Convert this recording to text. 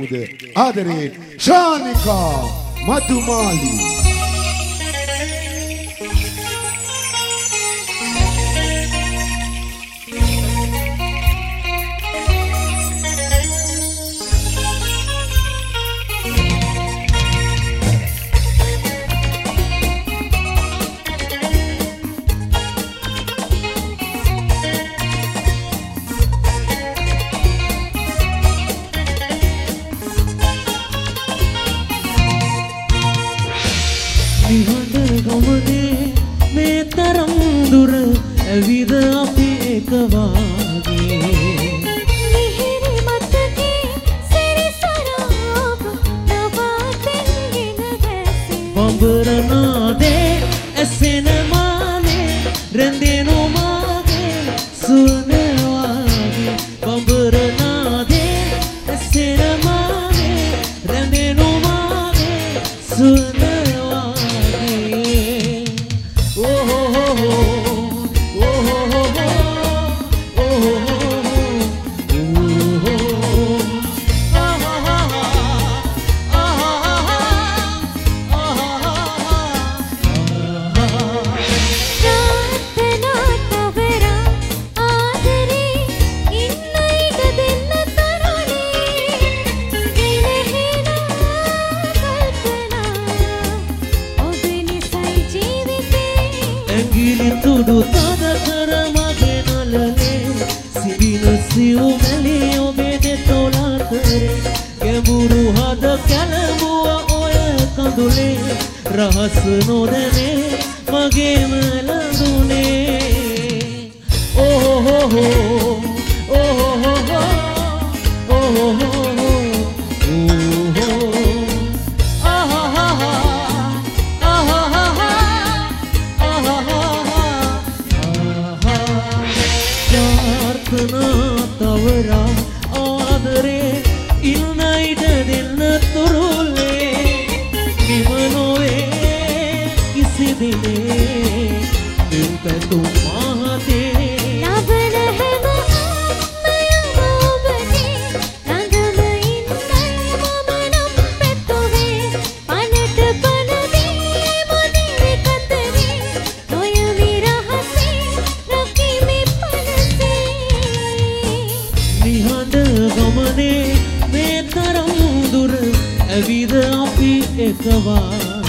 කරමුද ආදරේ ශානිකා මදුමාලි ඇවිද අපි එක වාගේ මිහිරි මතකේ සිරිසරාප නවාතෙන්ගෙන ගැසෙ බඹරනාදේ ඇසෙන මානේ රැඳෙනු මාගේ සුවඳ වාගේ බඹරනාදේ ඇසෙන මානේ රැඳෙනු මාගේ සුවඳ තුඩු තද කර මගේ නලලේ සිවිල සිව්මැලි ඔබේ දෙතොලා කරේ ගැඹුරු හද කැළඹුව ඔය කඳුලේ රහස නොදැනේ මගේම ළඟුනේ ඕහෝ තවරා ආදරේ ඉන්නයිද දෙන්න තුරුලේ නිමනොවේ කිසි දිනේ දෙව්පැතුම් මහතේ ලබන හැම ආත්මයම ඔබගේ ළඟම ඉන්නයි මම නම් පැතුවේ පනට පනදී මොදිවේ කතරේ නොයමි රහසේ රකිමි පනසේ නිහඬ ගමනේ මේ තරම් දුර ඇවිද අපි එක වාගේ